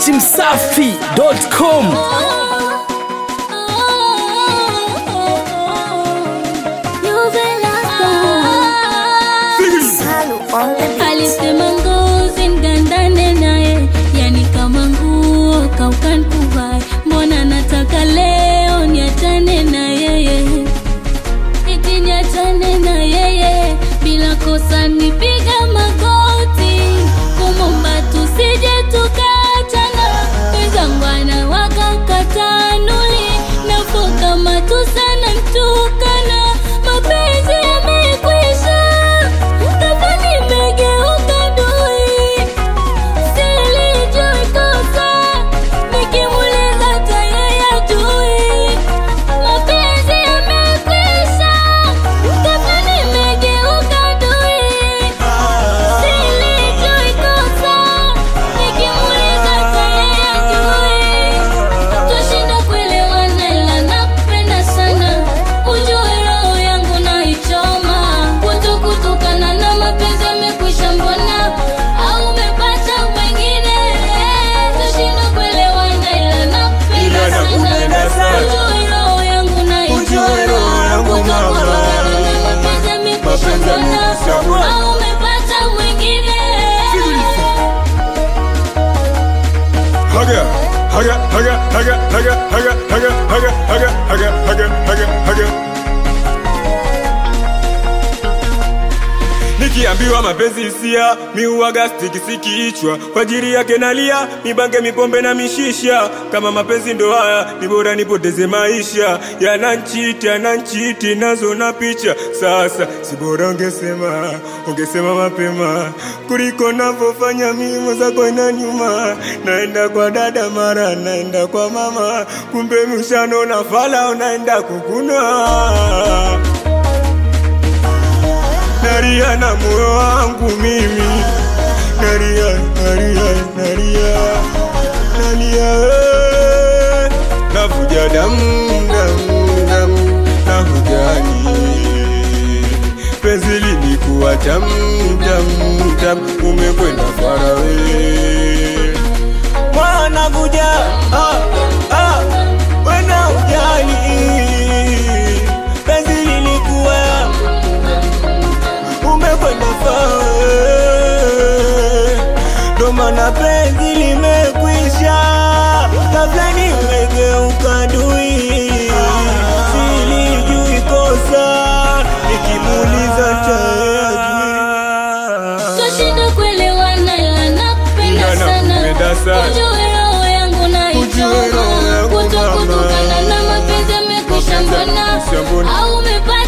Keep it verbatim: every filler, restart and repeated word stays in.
dachimsafi dot com. Alisema ngozi ngandane naye, yani kama nguo kaukan kuvai. Mbona nataka leo niachane na yeye, eti niachane na yeye bila kosa, nipiga magoti kumomba tusije tukachana. Wenzangu wana wakakatanuli nafoka matusana mtukana. Mapenzi yamekwisha kafani megeuka dui, silijui kosa nikimuliza tayari ajui. Mapenzi yamekwisha kafani megeuka dui, silijui kosa nikimuliza tayari ajui. Tushinda kuelewana ila nakupenda sana, ujue roho yangu naichoma. Kutukutokana na mapenzi yamekwisha, mbona au umepata mwingine? Tushinda kuelewana ila nakupenda sana, ujue roho yangu naichoma. Kutukutokana na mapenzi yamekwisha, mbona au umepata mwingine? Haga, haga, haga, haga, haga, haga, haga, haga, haga, haga, haga, haga, haga. Nikiambiwa mapenzi hisia, mi huwaga stikisikichwa. Kwa ajili yake nalia, mibange mipombe na mishisha. Kama mapenzi ndo haya, ni bora nipoteze maisha. Yananchiti, yananchiti, nazo na picha. Sasa, si bora ungesema, ungesema mapema kuliko navofanya mimi zako ina nyuma. Naenda kwa dada mara, naenda kwa mama, kumbe mshano na fala unaenda kukuna. Naria na moyo wangu mimi, naria, naria, naria, naria, eh. Navuja damu, damu, damu, nahujani. Penzi lilikuwa tamu, tamu, tamu, umekwenda farawe. Mwana navuja, ah, ah, wena ujani. Penzi lilikuwa umekwenda fawe, ndo maana penzi limekwisha, kabla nimegeuka dui, silijui kosa nikimuliza tayari. Tushinda kuelewana ila nakupenda sana, ujue roho yangu naichoma. Kutokutokana na mapenzi yamekwisha, mbona au umepata